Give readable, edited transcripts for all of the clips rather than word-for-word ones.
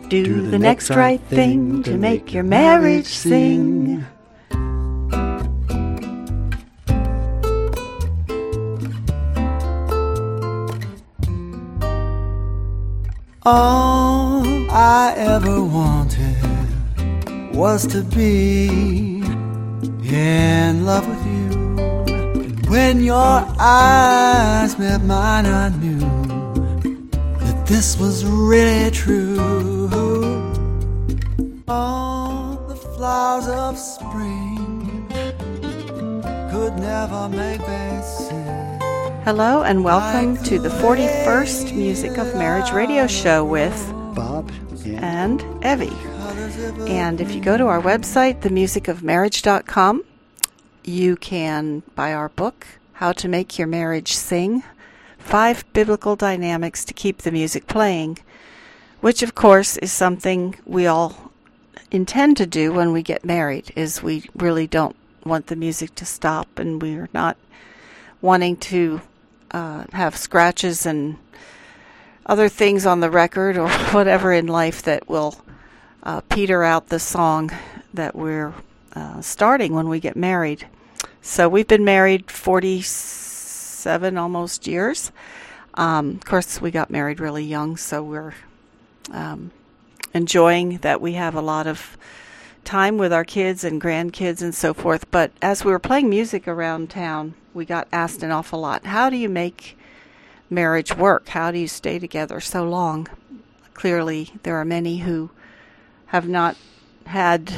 Do the next right thing to make your marriage sing. All I ever wanted was to be in love with you. And when your eyes met mine, I knew that this was really true. All the flowers of spring could never make me sing. Hello and welcome to the 41st Music of Marriage radio show with Bob and Evie. And if you go to our website, themusicofmarriage.com, you can buy our book, How to Make Your Marriage Sing, 5 Biblical Dynamics to Keep the Music Playing, which of course is something we all intend to do when we get married, is we really don't want the music to stop, and we're not wanting to have scratches and other things on the record or whatever in life that will peter out the song that we're starting when we get married. So we've been married 47 almost years. Of course, we got married really young, so we're enjoying that we have a lot of time with our kids and grandkids and so forth. But as we were playing music around town, we got asked an awful lot, how do you make marriage work? How do you stay together so long? Clearly, there are many who have not had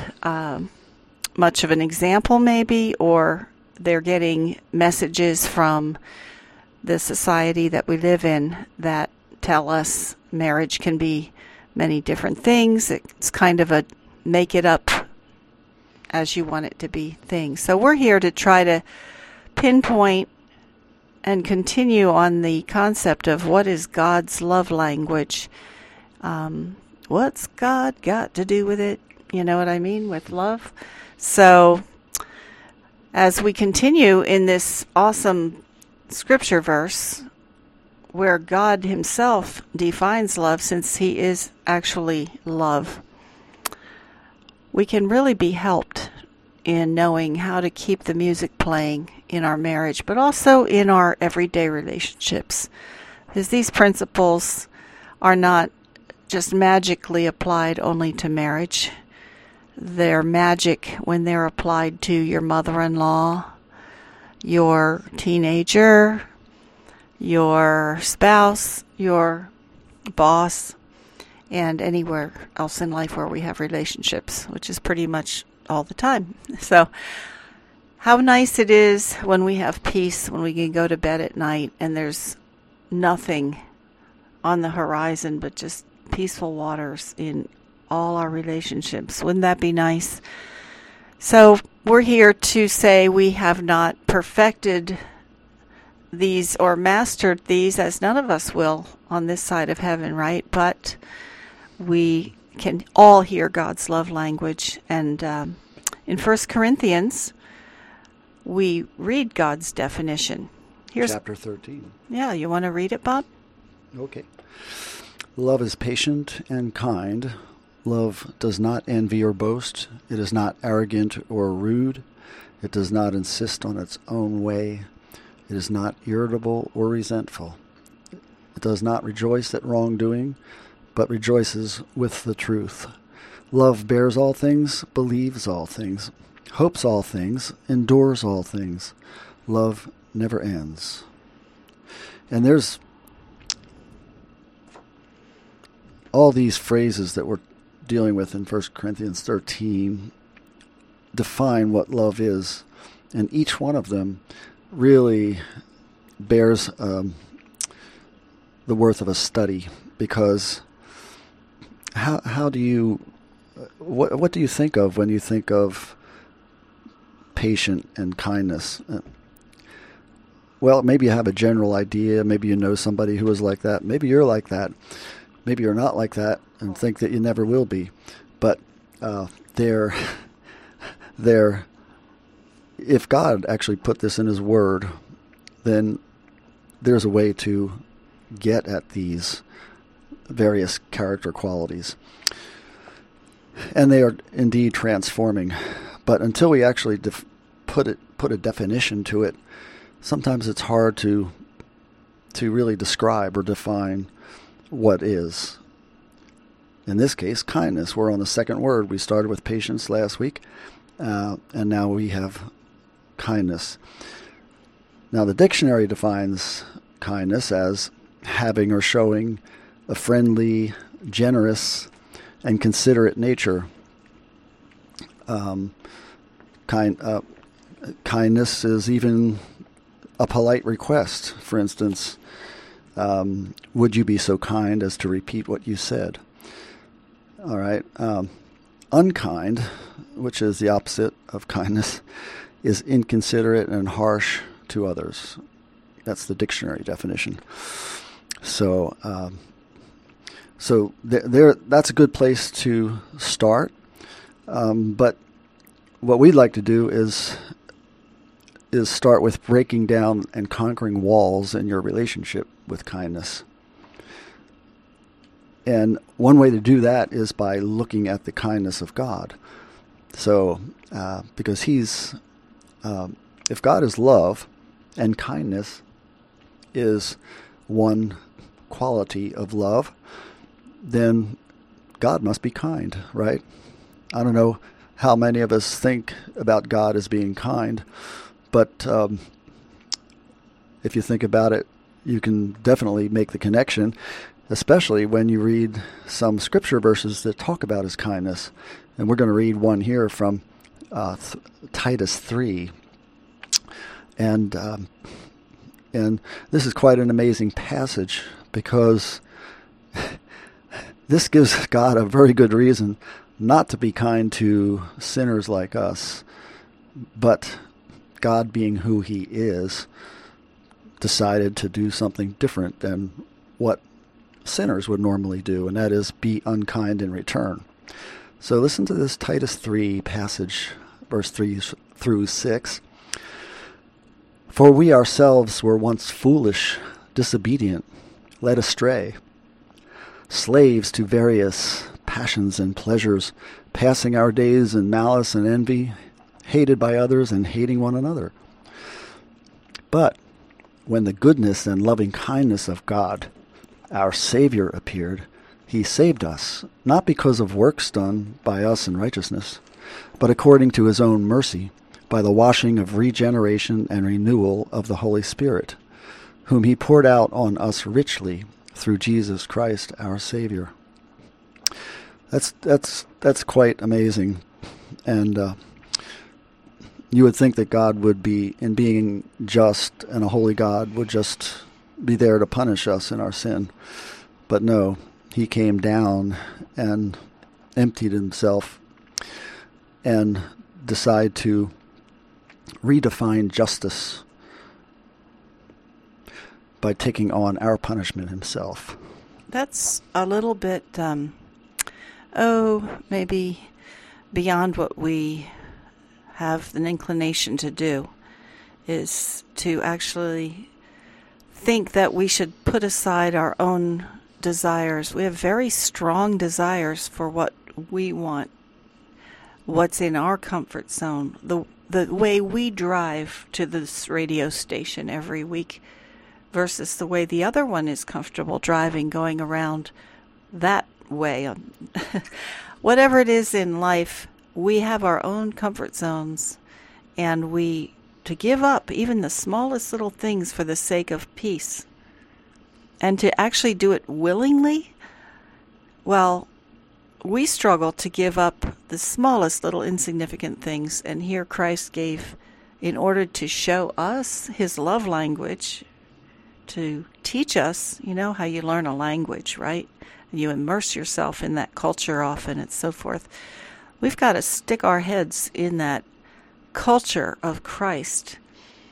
much of an example maybe, or they're getting messages from the society that we live in that tell us marriage can be many different things. It's kind of a make it up as you want it to be thing. So we're here to try to pinpoint and continue on the concept of what is God's love language. What's God got to do with it? You know what I mean? With love. So as we continue in this awesome scripture verse where God himself defines love, since he is actually love, we can really be helped in knowing how to keep the music playing in our marriage, but also in our everyday relationships. Because these principles are not just magically applied only to marriage. They're magic when they're applied to your mother-in-law, your teenager, your spouse, your boss, and anywhere else in life where we have relationships, which is pretty much all the time. So how nice it is when we have peace, when we can go to bed at night and there's nothing on the horizon but just peaceful waters in all our relationships. Wouldn't that be nice? So we're here to say we have not perfected these or mastered these, as none of us will on this side of heaven, right? But we can all hear God's love language. And in 1 Corinthians, we read God's definition. Here's chapter 13. Yeah, you want to read it, Bob? Okay. Love is patient and kind. Love does not envy or boast. It is not arrogant or rude. It does not insist on its own way. It is not irritable or resentful. It does not rejoice at wrongdoing, but rejoices with the truth. Love bears all things, believes all things, hopes all things, endures all things. Love never ends. And there's all these phrases that we're dealing with in 1 Corinthians 13 define what love is. And each one of them really bears the worth of a study, because how do you, what do you think of when you think of patient and kindness? Well, maybe you have a general idea. Maybe you know somebody who is like that. Maybe you're like that. Maybe you're not like that and think that you never will be. But they're if God actually put this in his word, then there's a way to get at these various character qualities. And they are indeed transforming. But until we actually put a definition to it, sometimes it's hard to really describe or define what is. In this case, kindness. We're on the second word. We started with patience last week, and now we have kindness. Now, the dictionary defines kindness as having or showing a friendly, generous, and considerate nature. Kindness is even a polite request. For instance, would you be so kind as to repeat what you said? All right. Unkind, which is the opposite of kindness, is inconsiderate and harsh to others. That's the dictionary definition. So, that's a good place to start. But what we'd like to do is start with breaking down and conquering walls in your relationship with kindness. And one way to do that is by looking at the kindness of God. So, because if God is love and kindness is one quality of love, then God must be kind, right? I don't know how many of us think about God as being kind, but if you think about it, you can definitely make the connection, especially when you read some scripture verses that talk about his kindness. And we're going to read one here from Titus 3. And this is quite an amazing passage, because this gives God a very good reason not to be kind to sinners like us, but God, being who he is, decided to do something different than what sinners would normally do, and that is be unkind in return. So listen to this Titus 3 passage, verse 3 through 6. For we ourselves were once foolish, disobedient, led astray, slaves to various passions and pleasures, passing our days in malice and envy, hated by others and hating one another. But when the goodness and loving kindness of God, our Savior, appeared, he saved us, not because of works done by us in righteousness, but according to his own mercy, by the washing of regeneration and renewal of the Holy Spirit, whom he poured out on us richly through Jesus Christ our Savior. That's quite amazing. And you would think that God would be, in being just and a holy God, would just be there to punish us in our sin. But no, he came down and emptied himself and decided to redefine justice by taking on our punishment himself. That's a little bit, maybe beyond what we have an inclination to do, is to actually think that we should put aside our own desires. We have very strong desires for what we want, what's in our comfort zone. The way we drive to this radio station every week versus the way the other one is comfortable driving, going around that way. Whatever it is in life, we have our own comfort zones, and to give up even the smallest little things for the sake of peace, and to actually do it willingly, well, we struggle to give up the smallest little insignificant things, and here Christ gave, in order to show us his love language, to teach us, how you learn a language, right? You immerse yourself in that culture often and so forth. We've got to stick our heads in that culture of Christ.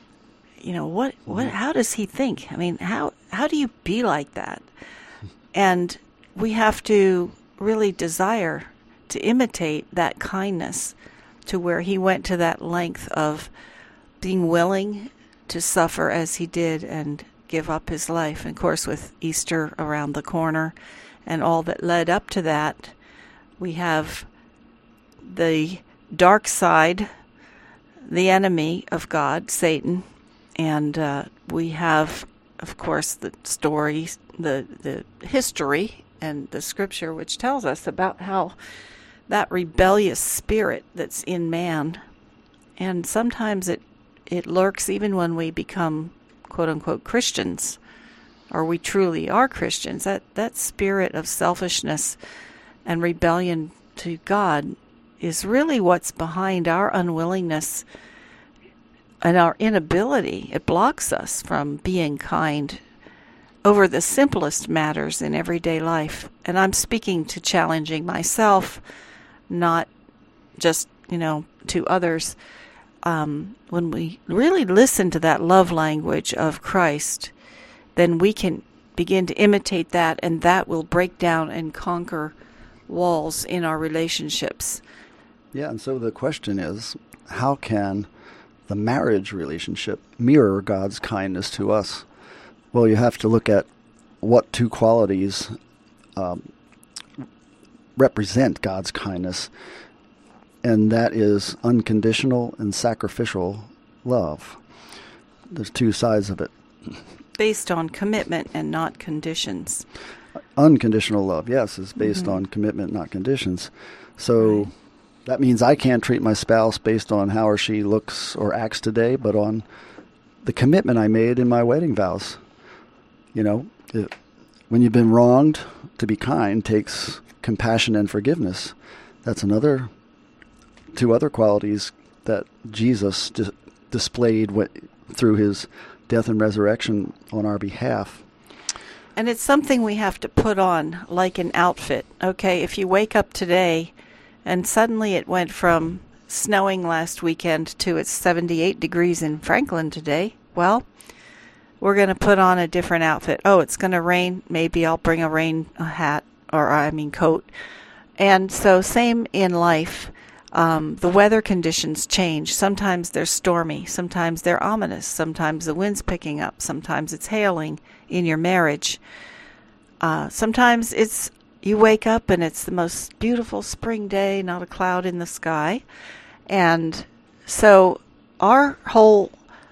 How does he think? I mean, how do you be like that? And we have to really desire to imitate that kindness, to where he went to that length of being willing to suffer as he did and give up his life. And of course, with Easter around the corner and all that led up to that. We have the dark side, the enemy of God, Satan, and we have, of course, the story, the history, and the scripture, which tells us about how that rebellious spirit that's in man, and sometimes it lurks even when we become quote-unquote Christians, or we truly are Christians. That spirit of selfishness and rebellion to God is really what's behind our unwillingness and our inability. It blocks us from being kind over the simplest matters in everyday life. And I'm speaking to challenging myself, not just, to others. When we really listen to that love language of Christ, then we can begin to imitate that, and that will break down and conquer walls in our relationships. Yeah, and so the question is, how can the marriage relationship mirror God's kindness to us? Well, you have to look at what two qualities represent God's kindness, and that is unconditional and sacrificial love. There's two sides of it. Based on commitment and not conditions. Unconditional love, yes, is based on commitment, not conditions. So that means I can't treat my spouse based on how or she looks or acts today, but on the commitment I made in my wedding vows. When you've been wronged, to be kind takes compassion and forgiveness. That's two other qualities that Jesus displayed through his death and resurrection on our behalf. And it's something we have to put on like an outfit. Okay, if you wake up today and suddenly it went from snowing last weekend to it's 78 degrees in Franklin today, well, we're going to put on a different outfit. Oh, it's going to rain. Maybe I'll bring a coat. And so same in life. The weather conditions change. Sometimes they're stormy. Sometimes they're ominous. Sometimes the wind's picking up. Sometimes it's hailing in your marriage. Sometimes you wake up and it's the most beautiful spring day, not a cloud in the sky. And so our whole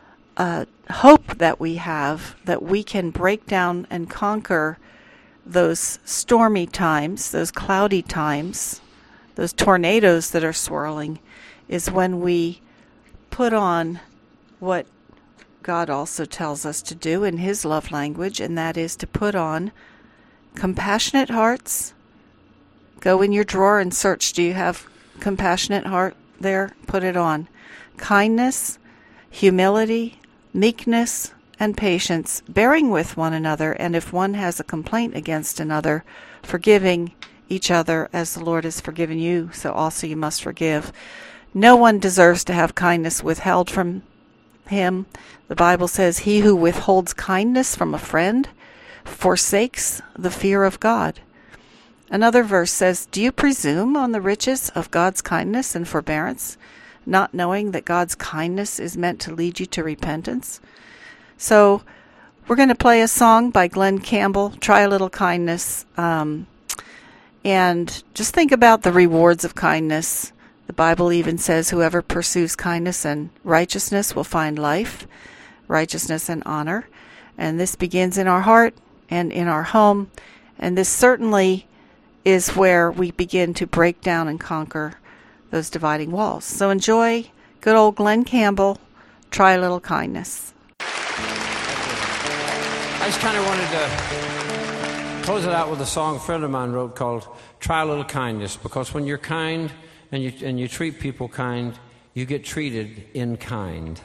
hope that we have, that we can break down and conquer those stormy times, those cloudy times, those tornadoes that are swirling, is when we put on what God also tells us to do in his love language, and that is to put on compassionate hearts. Go in your drawer and search. Do you have compassionate heart there? Put it on. Kindness, humility, meekness, and patience, bearing with one another, and if one has a complaint against another, forgiving each other as the Lord has forgiven you, so also you must forgive. No one deserves to have kindness withheld from him. The Bible says, he who withholds kindness from a friend forsakes the fear of God. Another verse says, do you presume on the riches of God's kindness and forbearance, not knowing that God's kindness is meant to lead you to repentance? So we're going to play a song by Glenn Campbell, Try a Little Kindness. And just think about the rewards of kindness. The Bible even says whoever pursues kindness and righteousness will find life, righteousness and honor. And this begins in our heart and in our home. And this certainly is where we begin to break down and conquer those dividing walls. So enjoy good old Glenn Campbell, Try a Little Kindness. I just kind of wanted to close it out with a song a friend of mine wrote called Try a Little Kindness, because when you're kind and you treat people kind, you get treated in kind.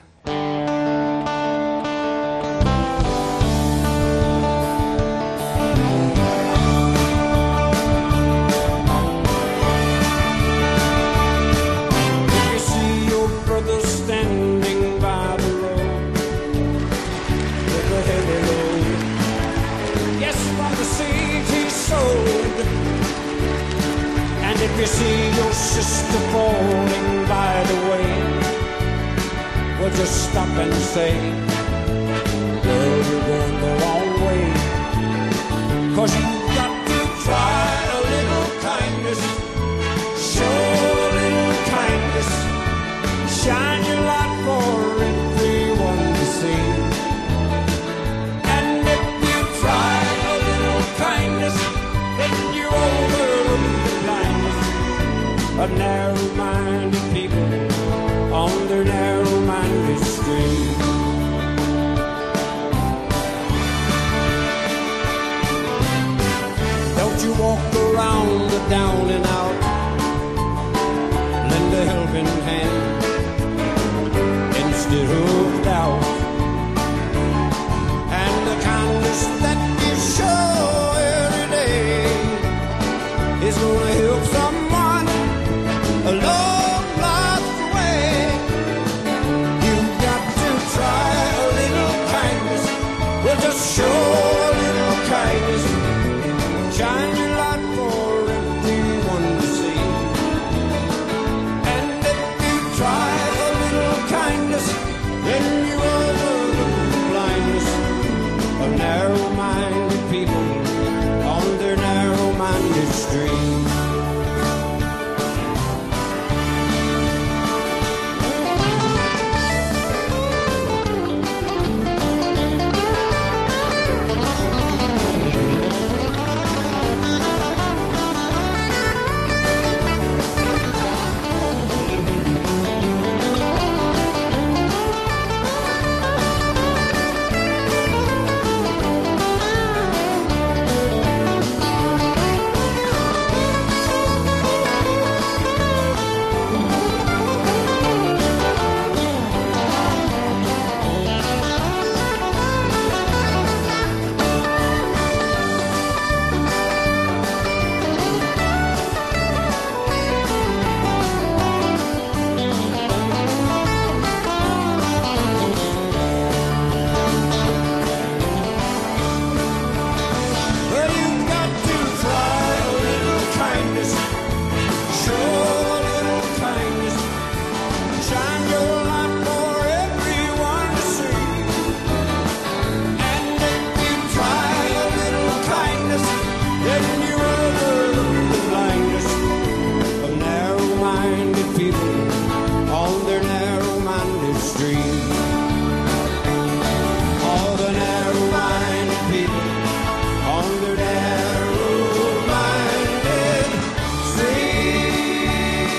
If you see your brother standing by the road with a heavy load, yes, from the seeds he sowed. And if you see your sister falling by the way, well, just stop and say, girl, you're going the wrong way. 'Cause you've got to try of narrow-minded people on their narrow-minded stream. Don't you walk around the down and out, lend a helping hand instead of doubt. And the kindness that you show every day is gonna help someone a long life away. You've got to try a little kindness. Well, just show a little kindness. Shine your light for everyone to see. And if you try a little kindness, then you overlook the blindness of narrow-minded people on their narrow-minded stream. Well, you've got to try a little kindness. Show a little kindness. Shine your light for everyone to see. And if you try a little kindness, then you overlook the blindness of narrow-minded people on their narrow-minded stream. All the narrow-minded people on their narrow-minded stream.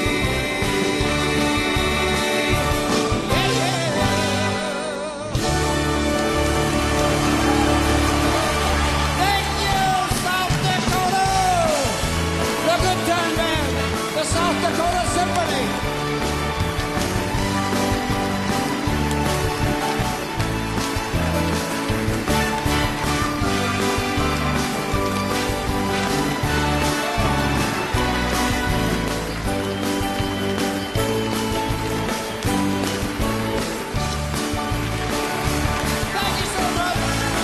Thank you, South Dakota! The Good Time Band, the South Dakota Symphony. Thank you so much.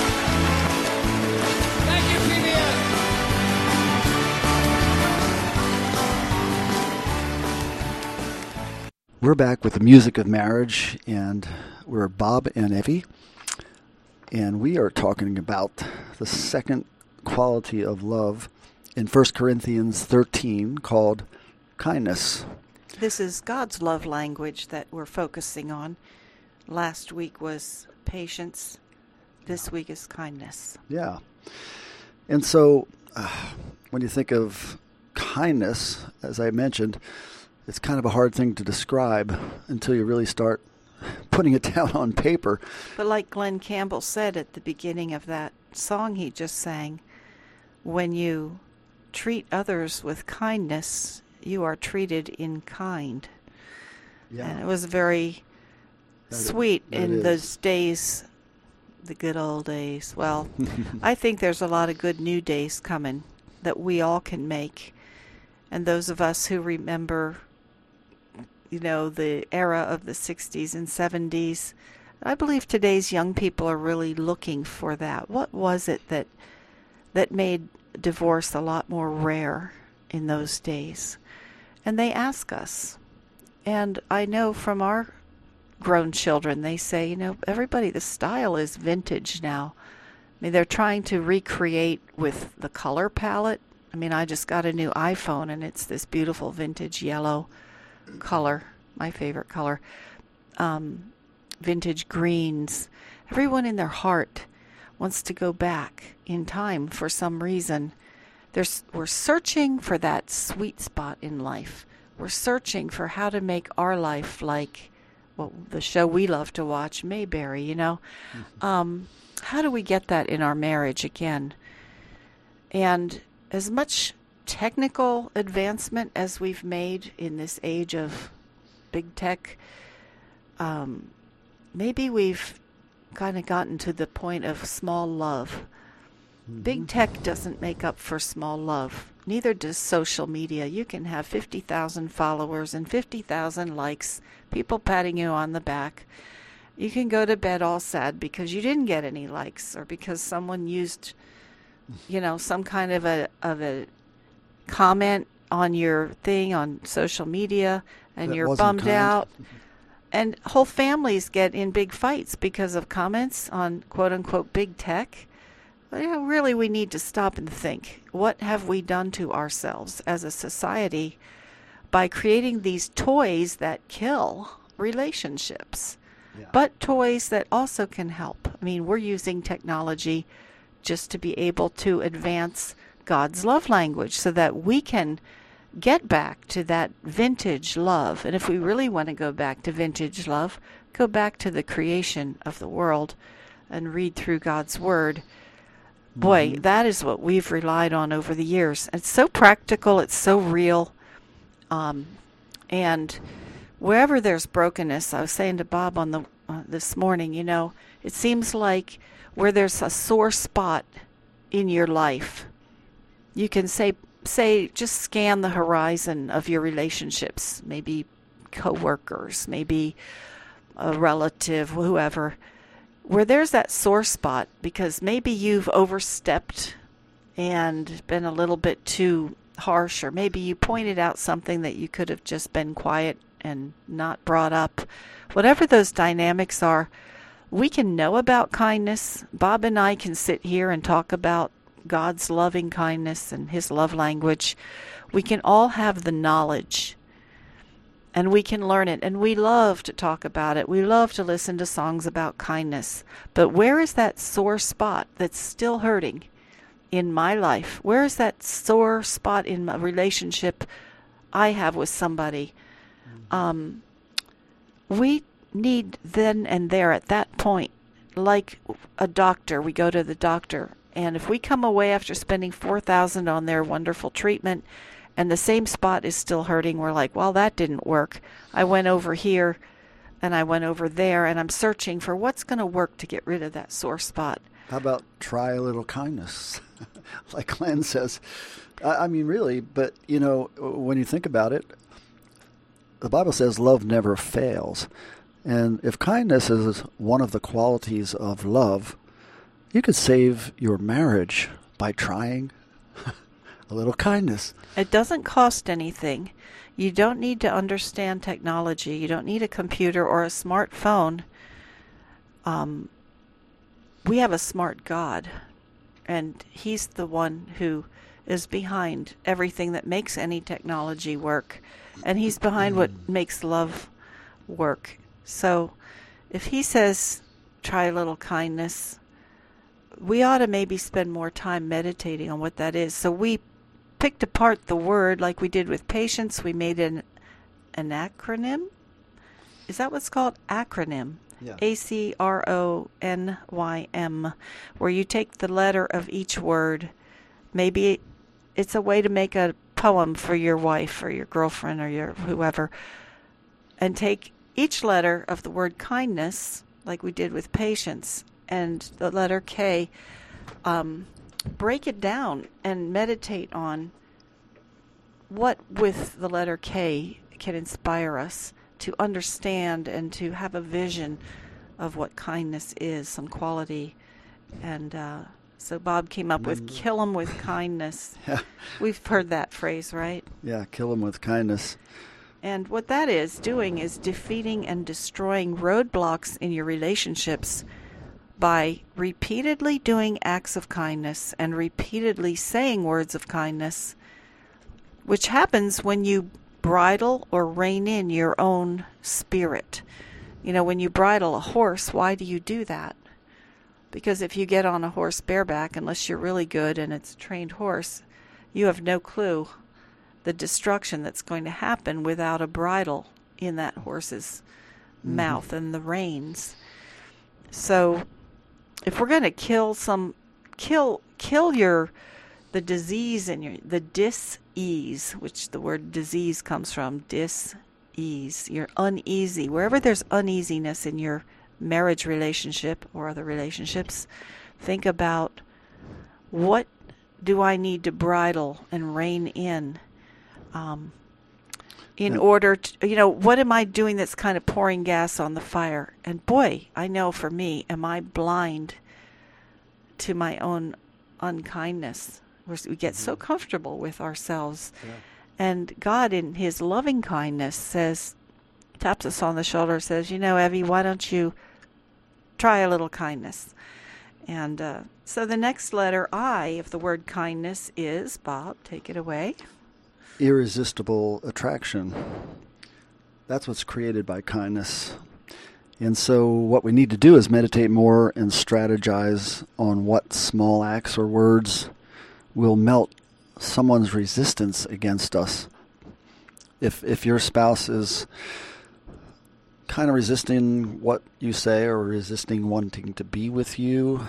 Thank you, PBS. We're back with the music of marriage, and we're Bob and Evie, and we are talking about the second quality of love in 1 Corinthians 13 called kindness. This is God's love language that we're focusing on. Last week was patience. This week is kindness. Yeah. And so when you think of kindness, as I mentioned, it's kind of a hard thing to describe until you really start putting it down on paper. But like Glenn Campbell said at the beginning of that song he just sang, when you treat others with kindness, you are treated in kind. Yeah. And it was very sweet in those days, the good old days. Well, I think there's a lot of good new days coming that we all can make. And those of us who remember, you know, the era of the 60s and 70s, I believe today's young people are really looking for that. What was it that made divorce a lot more rare in those days? And they ask us. And I know from our grown children, they say, you know, everybody, the style is vintage now. I mean, they're trying to recreate with the color palette. I mean, I just got a new iPhone, and it's this beautiful vintage yellow color, my favorite color. Vintage greens. Everyone in their heart wants to go back in time for some reason. We're searching for that sweet spot in life we're searching for how to make our life like, well, the show we love to watch, Mayberry, you know. How do we get that in our marriage again? And as much technical advancement as we've made in this age of big tech, maybe we've kind of gotten to the point of small love. Big tech doesn't make up for small love. Neither does social media. You can have 50,000 followers and 50,000 likes, people patting you on the back. You can go to bed all sad because you didn't get any likes, or because someone used, you know, some kind of a comment on your thing on social media, and you're bummed out. And whole families get in big fights because of comments on quote-unquote big tech. But, you know, really, we need to stop and think. What have we done to ourselves as a society by creating these toys that kill relationships? Yeah. But toys that also can help. I mean, we're using technology just to be able to advance God's love language so that we can get back to that vintage love. And if we really want to go back to vintage love, go back to the creation of the world and read through God's Word. Boy, that is what we've relied on over the years. It's so practical. It's so real. And wherever there's brokenness, I was saying to Bob on the this morning, you know, it seems like where there's a sore spot in your life, you can say, just scan the horizon of your relationships, maybe coworkers, maybe a relative, whoever, where there's that sore spot because maybe you've overstepped and been a little bit too harsh, or maybe you pointed out something that you could have just been quiet and not brought up. Whatever those dynamics are, we can know about kindness. Bob and I can sit here and talk about God's loving kindness and His love language. We can all have the knowledge, and we can learn it, and we love to talk about it. We love to listen to songs about kindness. But where is that sore spot that's still hurting in my life? Where is that sore spot in my relationship I have with somebody? We need then and there at that point, like a doctor, we go to the doctor, and if we come away after spending $4,000 on their wonderful treatment and the same spot is still hurting, we're like, well, that didn't work. I went over here and I went over there, and I'm searching for what's going to work to get rid of that sore spot. How about try a little kindness? Like Glenn says. I mean, really, but, you know, when you think about it, the Bible says love never fails. And if kindness is one of the qualities of love, you could save your marriage by trying a little kindness. It doesn't cost anything. You don't need to understand technology. You don't need a computer or a smartphone. We have a smart God, and He's the one who is behind everything that makes any technology work, and He's behind what makes love work. So if He says, try a little kindness, we ought to maybe spend more time meditating on what that is. So we picked apart the word like we did with patience. We made an acronym. Is that what's called? Acronym. Yeah. ACRONYM, where you take the letter of each word. Maybe it's a way to make a poem for your wife or your girlfriend or your whoever, and take each letter of the word kindness, like we did with patience, and the letter K, break it down and meditate on what with the letter K can inspire us to understand and to have a vision of what kindness is, some quality. And so Bob came up with kill 'em with kindness. Yeah. We've heard that phrase, right? Yeah, kill them with kindness. And what that is doing is defeating and destroying roadblocks in your relationships by repeatedly doing acts of kindness and repeatedly saying words of kindness, which happens when you bridle or rein in your own spirit. You know, when you bridle a horse, why do you do that? Because if you get on a horse bareback, unless you're really good and it's a trained horse, you have no clue the destruction that's going to happen without a bridle in that horse's mouth and the reins. So if we're going to kill the disease in the dis-ease, which the word disease comes from, dis-ease, you're uneasy. Wherever there's uneasiness in your marriage relationship or other relationships, think about, what do I need to bridle and rein in order to, what am I doing that's kind of pouring gas on the fire? And boy, I know for me, am I blind to my own unkindness? We get so comfortable with ourselves. Yeah. And God, in his loving kindness, taps us on the shoulder, says, Evie, why don't you try a little kindness? And so the next letter, I, of the word kindness is, Bob, take it away. Irresistible attraction. That's what's created by kindness. And so what we need to do is meditate more and strategize on what small acts or words will melt someone's resistance against us. If your spouse is kind of resisting what you say or resisting wanting to be with you,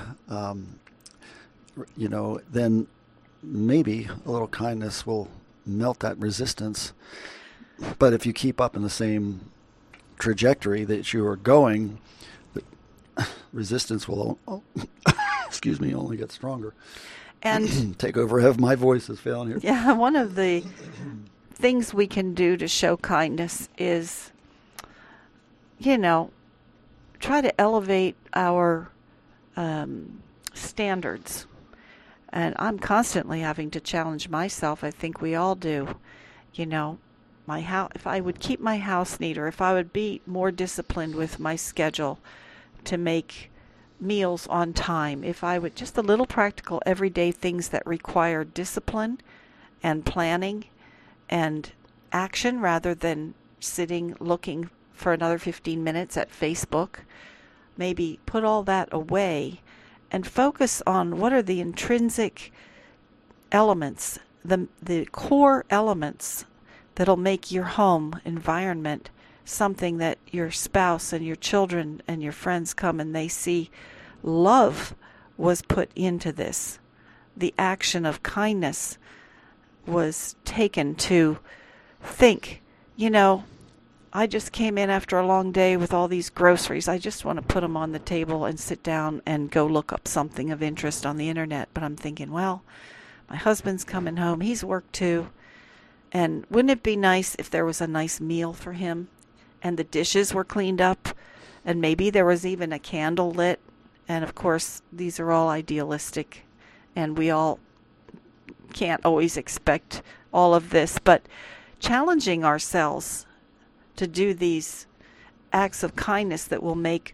then maybe a little kindness will melt that resistance. But if you keep up in the same trajectory that you are going, the resistance will only get stronger. And take over. Have my voice is failing here. Yeah, one of the things we can do to show kindness is, try to elevate our standards. And I'm constantly having to challenge myself. I think we all do. My house. If I would keep my house neater, if I would be more disciplined with my schedule to make meals on time, if I would, just the little practical everyday things that require discipline and planning and action rather than sitting looking for another 15 minutes at Facebook, maybe put all that away and focus on what are the intrinsic elements, the core elements that'll make your home environment something that your spouse and your children and your friends come and they see love was put into this. The action of kindness was taken to think, I just came in after a long day with all these groceries. I just want to put them on the table and sit down and go look up something of interest on the internet. But I'm thinking, well, my husband's coming home. He's worked too. And wouldn't it be nice if there was a nice meal for him and the dishes were cleaned up and maybe there was even a candle lit? And of course, these are all idealistic and we all can't always expect all of this, but challenging ourselves to do these acts of kindness that will make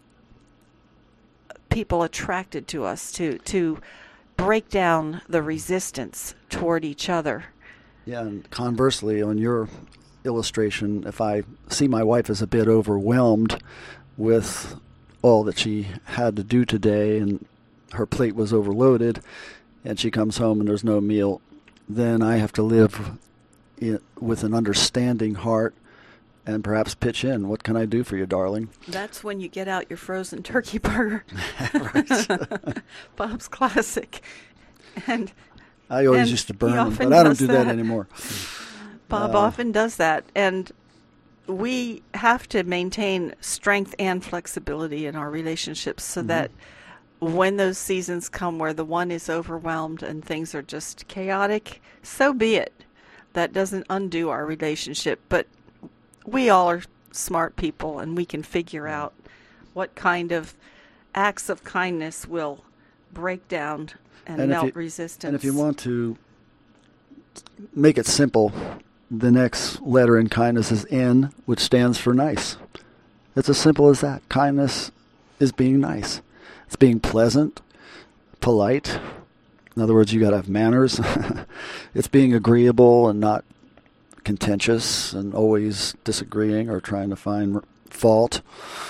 people attracted to us, to break down the resistance toward each other. Yeah, and conversely, on your illustration, if I see my wife as a bit overwhelmed with all that she had to do today and her plate was overloaded and she comes home and there's no meal, then I have to live with an understanding heart and perhaps pitch in. What can I do for you, darling? That's when you get out your frozen turkey burger. Bob's classic. And I always used to burn them, but I don't do that anymore. Bob often does that. And we have to maintain strength and flexibility in our relationships so that when those seasons come where the one is overwhelmed and things are just chaotic, so be it. That doesn't undo our relationship, but we all are smart people and we can figure out what kind of acts of kindness will break down and melt resistance. And if you want to make it simple, the next letter in kindness is N, which stands for nice. It's as simple as that. Kindness is being nice. It's being pleasant, polite. In other words, you got to have manners. It's being agreeable and not contentious and always disagreeing or trying to find fault.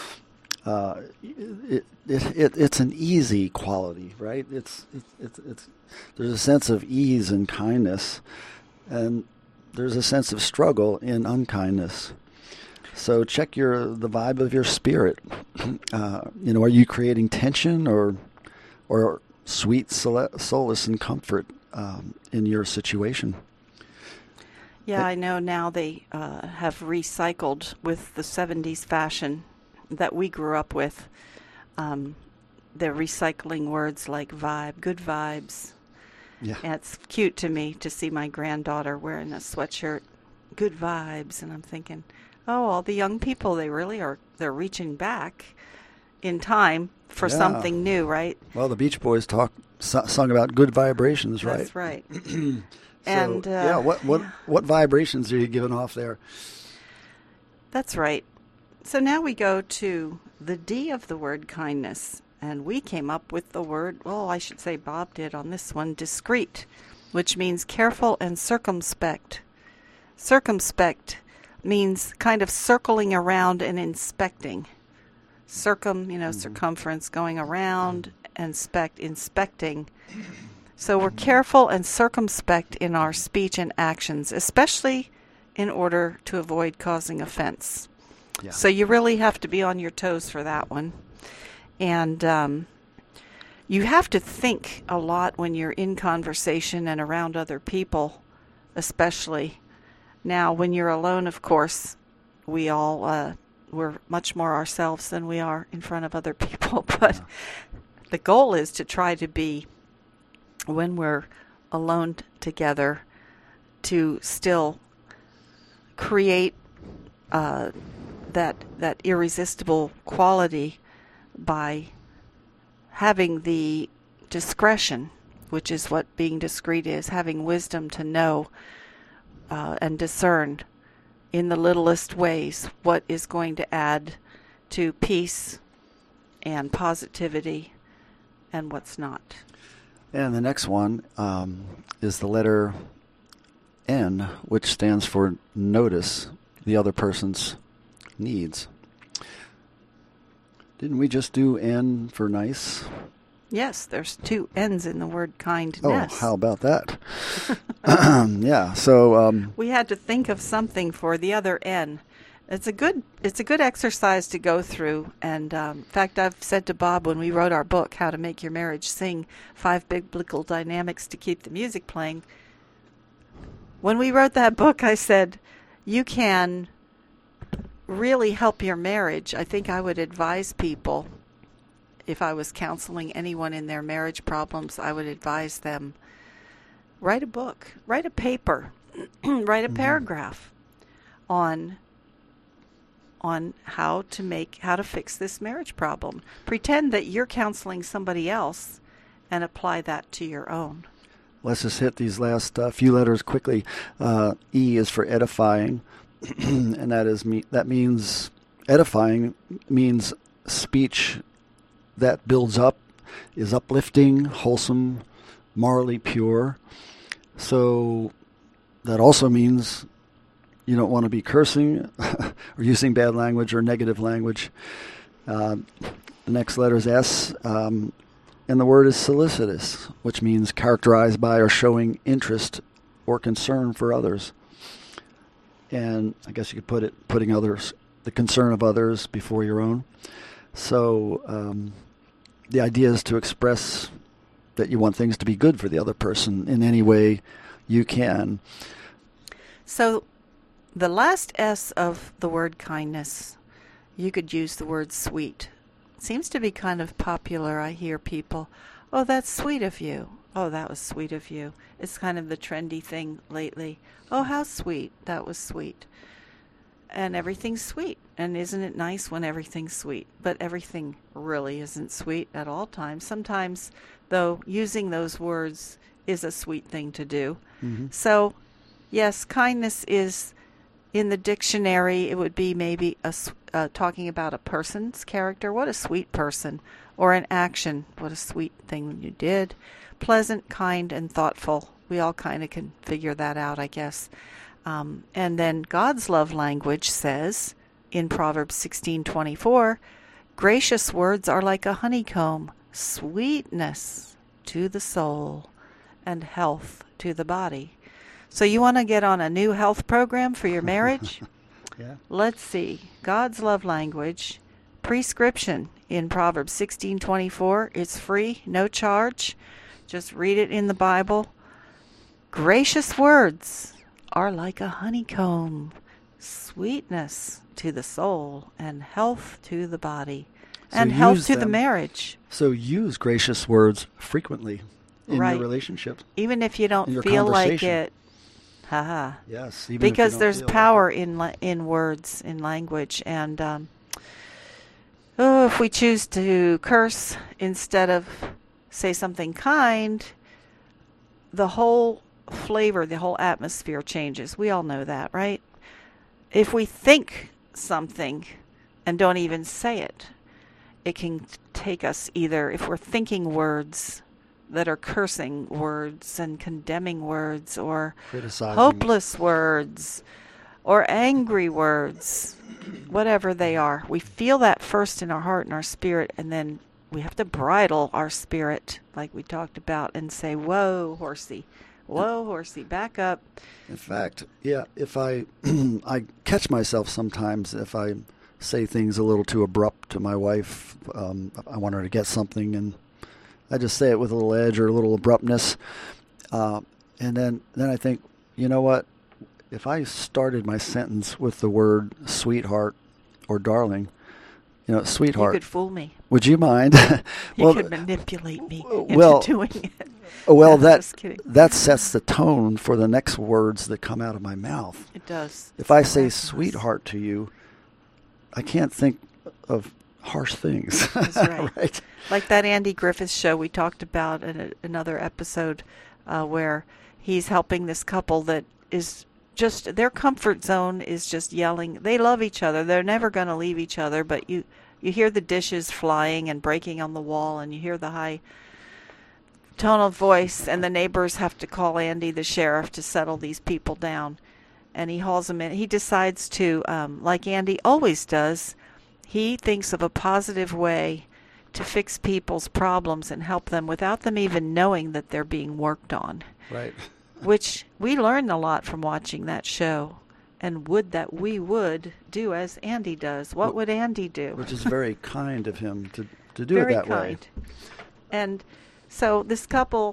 It's an easy quality, right? It's there's a sense of ease and kindness, and there's a sense of struggle in unkindness. So check the vibe of your spirit. Are you creating tension or sweet solace and comfort in your situation? Yeah, I know now they have recycled with the 70s fashion that we grew up with. They're recycling words like vibe, good vibes. Yeah. And it's cute to me to see my granddaughter wearing a sweatshirt, good vibes. And I'm thinking, oh, all the young people, they're reaching back in time for something new, right? Well, the Beach Boys sung about good vibrations, right? That's right. What vibrations are you giving off there? That's right. So now we go to the D of the word kindness, and we came up with the word, well, I should say Bob did on this one, discreet, which means careful and circumspect. Circumspect means kind of circling around and inspecting. Circumference, going around, and inspecting. So we're careful and circumspect in our speech and actions, especially in order to avoid causing offense. Yeah. So you really have to be on your toes for that one. And you have to think a lot when you're in conversation and around other people, especially. Now, when you're alone, of course, we're much more ourselves than we are in front of other people. But the goal is to try to be, when we're alone together, to still create that irresistible quality by having the discretion, which is what being discreet is, having wisdom to know and discern in the littlest ways what is going to add to peace and positivity and what's not. And the next one is the letter N, which stands for notice the other person's needs. Didn't we just do N for nice? Yes, there's 2 N's in the word kindness. Oh, how about that? Yeah, so we had to think of something for the other N. It's a good exercise to go through. And in fact, I've said to Bob when we wrote our book, How to Make Your Marriage Sing, 5 Biblical Dynamics to Keep the Music Playing. When we wrote that book, I said, you can really help your marriage. I think I would advise people, if I was counseling anyone in their marriage problems, I would advise them, write a book, write a paper, write a paragraph on how to fix this marriage problem. Pretend that you're counseling somebody else and apply that to your own. Let's just hit these last few letters quickly. E is for edifying, and that means edifying means speech that builds up, is uplifting, wholesome, morally pure. So that also means you don't want to be cursing or using bad language or negative language. The next letter is S, and the word is solicitous, which means characterized by or showing interest or concern for others. And I guess you could putting the concern of others before your own. So the idea is to express that you want things to be good for the other person in any way you can. So the last S of the word kindness, you could use the word sweet. It seems to be kind of popular. I hear people, oh, that's sweet of you. Oh, that was sweet of you. It's kind of the trendy thing lately. Oh, how sweet. That was sweet. And everything's sweet. And isn't it nice when everything's sweet? But everything really isn't sweet at all times. Sometimes, though, using those words is a sweet thing to do. Mm-hmm. So, yes, kindness is, in the dictionary, it would be maybe talking about a person's character. What a sweet person. Or an action. What a sweet thing you did. Pleasant, kind, and thoughtful. We all kind of can figure that out, I guess. And then God's love language says in Proverbs 16:24, gracious words are like a honeycomb, sweetness to the soul and health to the body. So you want to get on a new health program for your marriage? Yeah. Let's see. God's love language, prescription in Proverbs 16:24. It's free, no charge. Just read it in the Bible. Gracious words are like a honeycomb, sweetness to the soul and health to the body, and health to the marriage. So use gracious words frequently in Right. your relationship. Even if you In don't your feel like conversation. it. Haha. Yes. Even if you Because don't there's feel like power it. in words, in language, and if we choose to curse instead of say something kind, the whole flavor, the whole atmosphere changes. We all know that, right? If we think something and don't even say it, it can take us either, if we're thinking words that are cursing words and condemning words, or Criticizing. hopeless words, or angry words, whatever they are. We feel that first in our heart and our spirit, and then we have to bridle our spirit, like we talked about, and say, whoa, horsey, back up. In fact, yeah, if I I catch myself sometimes if I say things a little too abrupt to my wife. I want her to get something, and I just say it with a little edge or a little abruptness. And then I think, you know what? If I started my sentence with the word sweetheart or darling, sweetheart. You could fool me. Would you mind? You could manipulate me into well, doing it. Well, No, just kidding. that sets the tone for the next words that come out of my mouth. It does. If I say Miraculous. sweetheart to you, I can't think of harsh things. That's right. Right? Like that Andy Griffith show we talked about in another episode, where he's helping this couple that is just, their comfort zone is just yelling. They love each other. They're never going to leave each other, but you hear the dishes flying and breaking on the wall, and you hear the high tone of voice, and the neighbors have to call Andy, the sheriff, to settle these people down. And he hauls them in. He decides to, like Andy always does, he thinks of a positive way to fix people's problems and help them without them even knowing that they're being worked on. Right. Which we learned a lot from watching that show. And would that we would do as Andy does. What would Andy do? Which is very kind of him to do Very it that kind. way. And so this couple,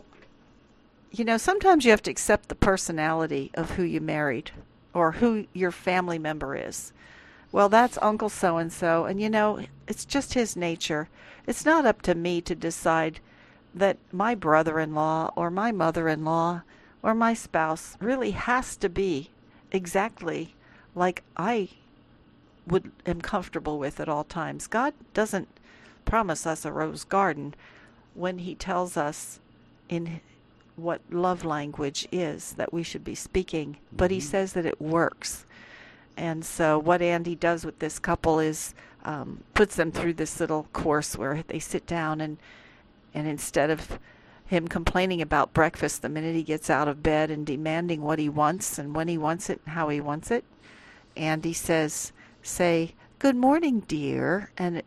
sometimes you have to accept the personality of who you married or who your family member is. Well, that's Uncle so-and-so, and it's just his nature. It's not up to me to decide that my brother-in-law or my mother-in-law or my spouse really has to be exactly like I am comfortable with at all times. God doesn't promise us a rose garden when he tells us in what love language is that we should be speaking, but he says that it works. And so what Andy does with this couple is puts them through this little course where they sit down and instead of him complaining about breakfast the minute he gets out of bed and demanding what he wants and when he wants it and how he wants it, Andy says, say, "Good morning, dear," and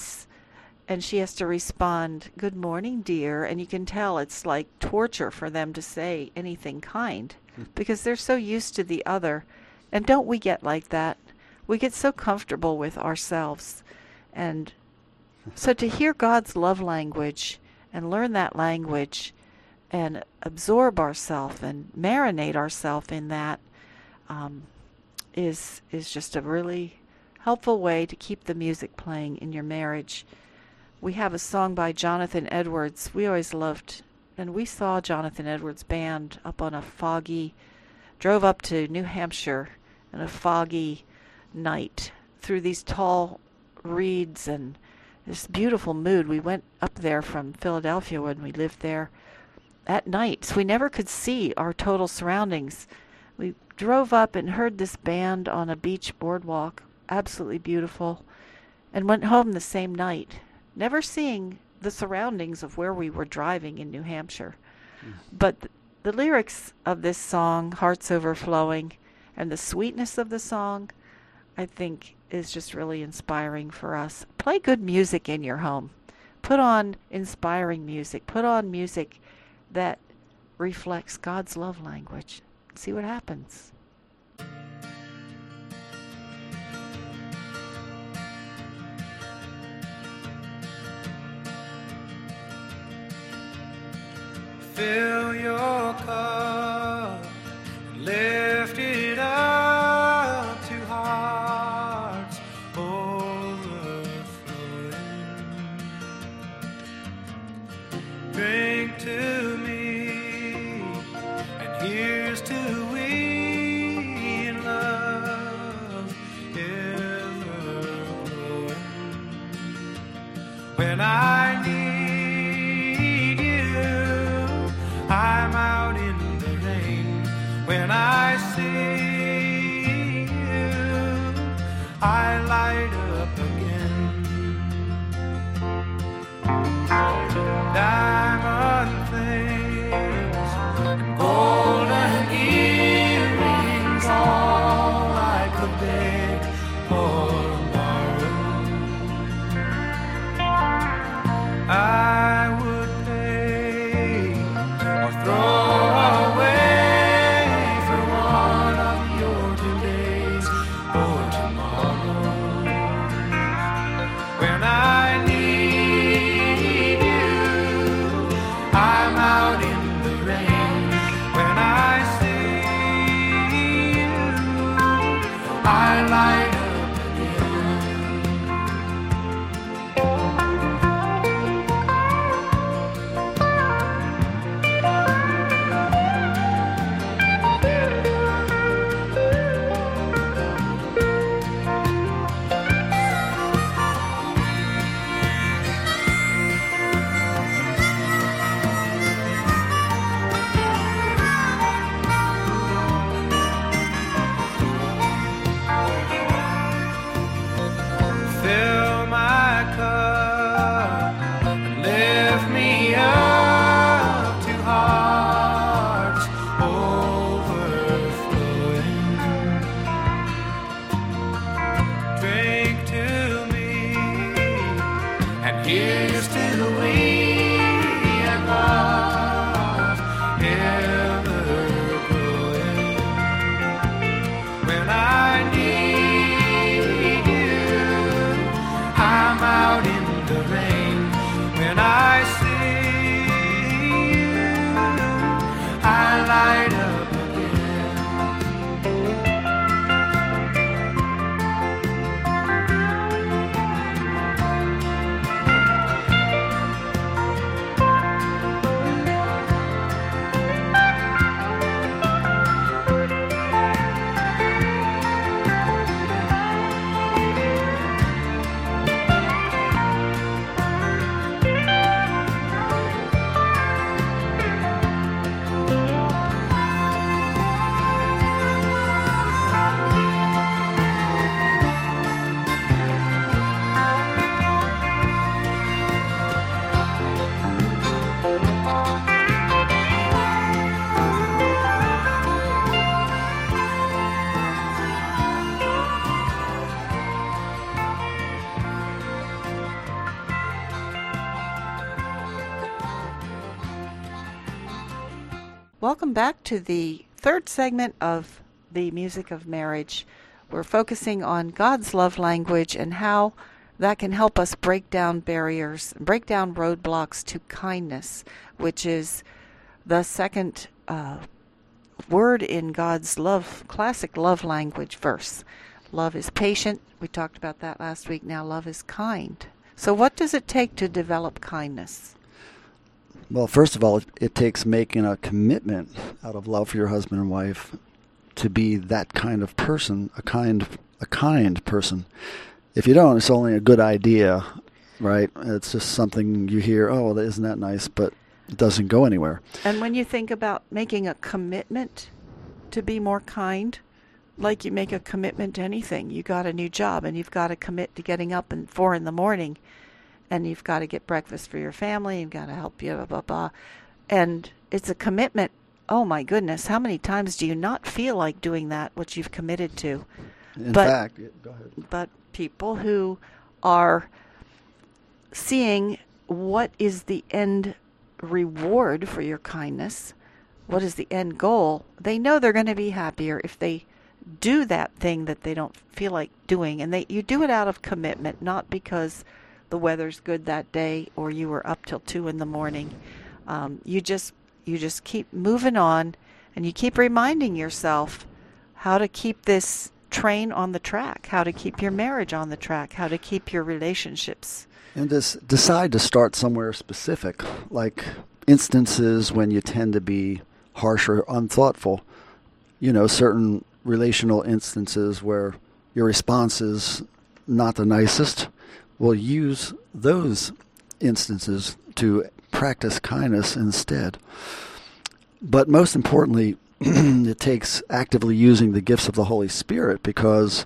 she has to respond, "Good morning, dear," and you can tell it's like torture for them to say anything kind because they're so used to the other. And don't we get like that? We get so comfortable with ourselves. And so to hear God's love language and learn that language and absorb ourselves and marinate ourselves in that is just a really helpful way to keep the music playing in your marriage. We have a song by Jonathan Edwards. We always loved, and we saw Jonathan Edwards' band up on drove up to New Hampshire on a foggy night through these tall reeds and this beautiful mood. We went up there from Philadelphia when we lived there at night, so we never could see our total surroundings. We drove up and heard this band on a beach boardwalk, absolutely beautiful, and went home the same night, never seeing the surroundings of where we were driving in New Hampshire. But the lyrics of this song, Hearts Overflowing, and the sweetness of the song, I think is just really inspiring for us. Play good music in your home. Put on inspiring music. Put on music that reflects God's love language. See what happens. Fill your cup and lift it up to hearts overflowing. Drink to me, and here's to we in love ever growing. When I need you, I'm out in the rain. When I see you, I light up again. Diamond things and golden earrings, all I could beg or borrow. I would pay or throw away for one of your todays or tomorrows. When I need you, I'm out in the rain. When I see you, I light up again. Fill my cup and lift me up to hearts overflowing. Drink to me, and here's to we and love ever growing. When I need you, I'm out in the rain. When I see you, I light up again. Welcome back to the third segment of the Music of Marriage. We're focusing on God's love language and how that can help us break down barriers, break down roadblocks to kindness, which is the second word in God's classic love language verse. Love is patient. We talked about that last week. Now love is kind. So what does it take to develop kindness? Well, first of all, it takes making a commitment out of love for your husband and wife to be that kind of person, a kind person. If you don't, it's only a good idea, right? It's just something you hear, oh, well, isn't that nice? But it doesn't go anywhere. And when you think about making a commitment to be more kind, like you make a commitment to anything, you got a new job and you've got to commit to getting up at 4 a.m. and you've got to get breakfast for your family, you've got to help you, blah, blah, blah. And it's a commitment. Oh, my goodness, how many times do you not feel like doing that, what you've committed to? In fact, go ahead. But people who are seeing what is the end reward for your kindness, what is the end goal, they know they're going to be happier if they do that thing that they don't feel like doing. And you do it out of commitment, not because the weather's good that day or you were up till 2 a.m. You just keep moving on, and you keep reminding yourself how to keep this train on the track, how to keep your marriage on the track, how to keep your relationships. And decide to start somewhere specific, like instances when you tend to be harsh or unthoughtful. Certain relational instances where your response is not the nicest. Well, use those instances to practice kindness instead. But most importantly, it takes actively using the gifts of the Holy Spirit, because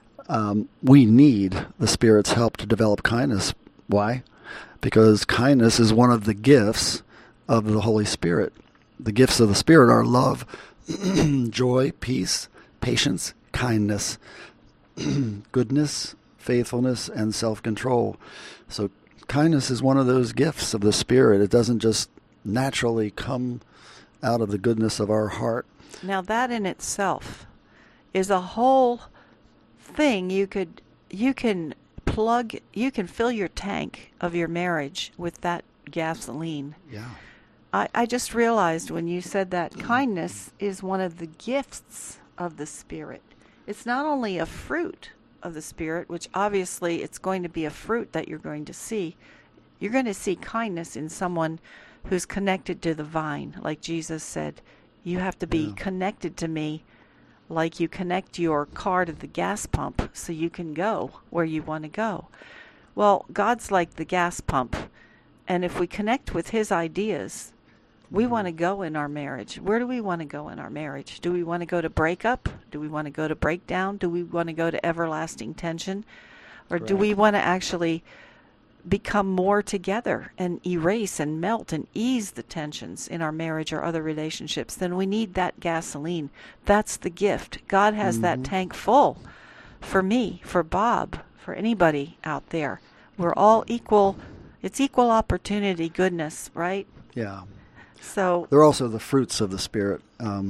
we need the Spirit's help to develop kindness. Why? Because kindness is one of the gifts of the Holy Spirit. The gifts of the Spirit are love, joy, peace, patience, kindness, goodness, faithfulness, and self-control. So kindness is one of those gifts of the Spirit. It doesn't just naturally come out of the goodness of our heart. Now that in itself is a whole thing. You can fill your tank of your marriage with that gasoline. Yeah. I just realized when you said that kindness is one of the gifts of the Spirit. It's not only a fruit of the Spirit, which obviously it's going to be a fruit that you're going to see. You're going to see kindness in someone who's connected to the vine. Like Jesus said, you have to be connected to me like you connect your car to the gas pump so you can go where you want to go. Well, God's like the gas pump. And if we connect with His ideas, we want to go in our marriage. Where do we want to go in our marriage? Do we want to go to breakup? Do we want to go to breakdown? Do we want to go to everlasting tension? Or do we want to actually become more together and erase and melt and ease the tensions in our marriage or other relationships? Then we need that gasoline. That's the gift. God has that tank full for me, for Bob, for anybody out there. We're all equal. It's equal opportunity goodness, right? Yeah. So they're also the fruits of the Spirit.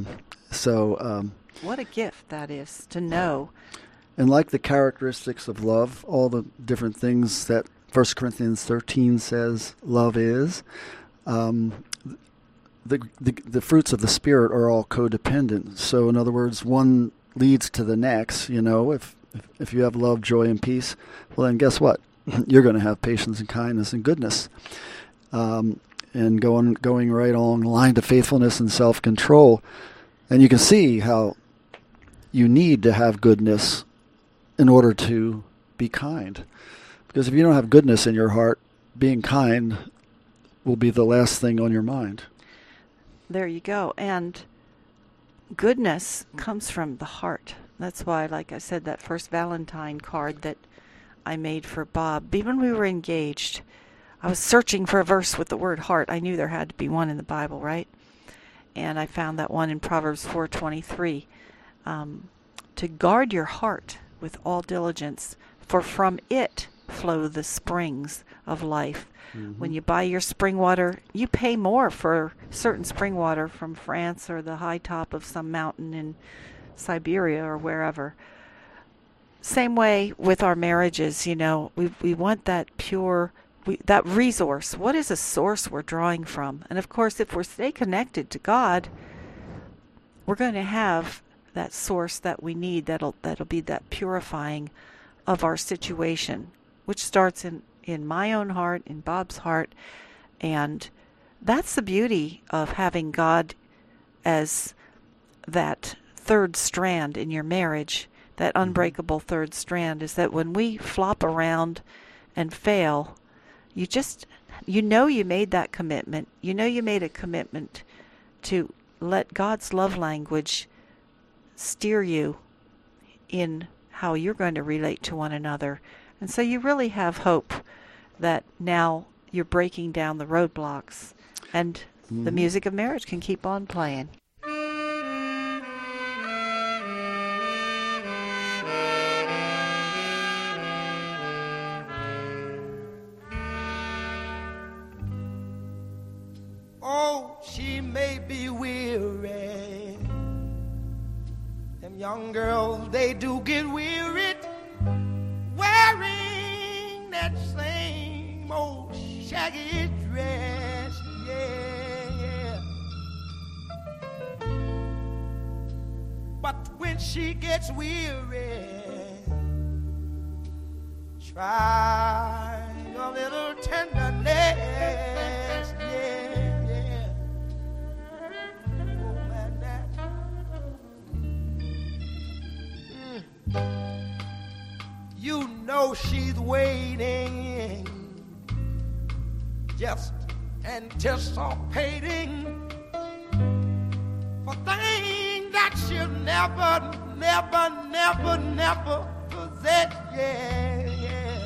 What a gift that is to know. And like the characteristics of love, all the different things that 1 Corinthians 13 says love is, the fruits of the Spirit are all codependent. So in other words, one leads to the next. If you have love, joy, and peace, well then guess what? You're going to have patience and kindness and goodness. And going right along the line to faithfulness and self-control. And you can see how you need to have goodness in order to be kind. Because if you don't have goodness in your heart, being kind will be the last thing on your mind. There you go. And goodness comes from the heart. That's why, like I said, that first Valentine card that I made for Bob, even when we were engaged, I was searching for a verse with the word heart. I knew there had to be one in the Bible, right? And I found that one in Proverbs 4:23. To guard your heart with all diligence, for from it flow the springs of life. When you buy your spring water, you pay more for certain spring water from France or the high top of some mountain in Siberia or wherever. Same way with our marriages, we want that pure, that resource. What is a source we're drawing from? And of course, if we stay connected to God, we're going to have that source that we need that'll be that purifying of our situation, which starts in my own heart, in Bob's heart. And that's the beauty of having God as that third strand in your marriage, that unbreakable third strand, is that when we flop around and fail, you made that commitment. You made a commitment to let God's love language steer you in how you're going to relate to one another. And so you really have hope that now you're breaking down the roadblocks and the music of marriage can keep on playing. Oh, she may be weary Young girls, they do get wearied wearing that same old shaggy dress, yeah. But when she gets weary, try a little tenderness, yeah. Oh, man, that. You know she's waiting, just anticipating for things that she'll never possess, yeah.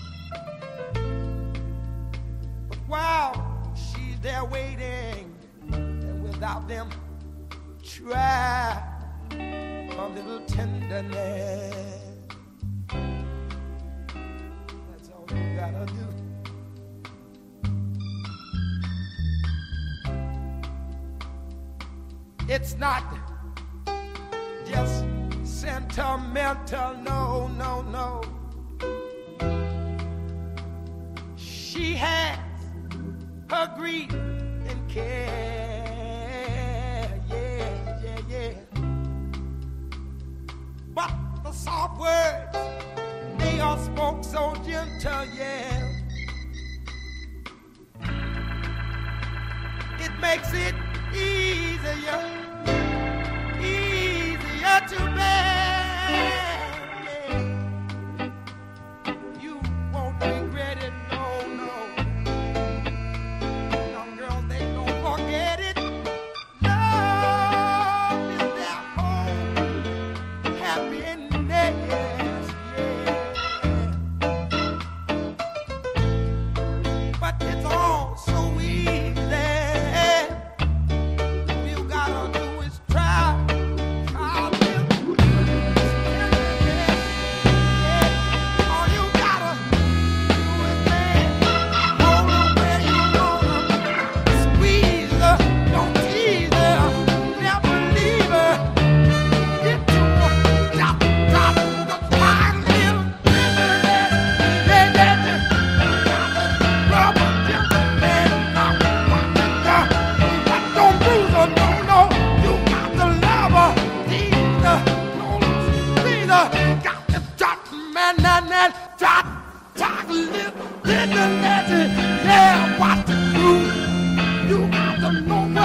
But while she's there waiting, and without them, try a little tenderness. That's all you gotta do. It's not just sentimental, no. She has her grief and care, yeah. But the soft words, they are spoke so gentle, yeah. It makes it easier to bear, yeah. You won't regret it, no. Young girls, they don't forget it. Love is their home, happiness, yeah. But it's all so easy. Yeah, what to do? You got to know.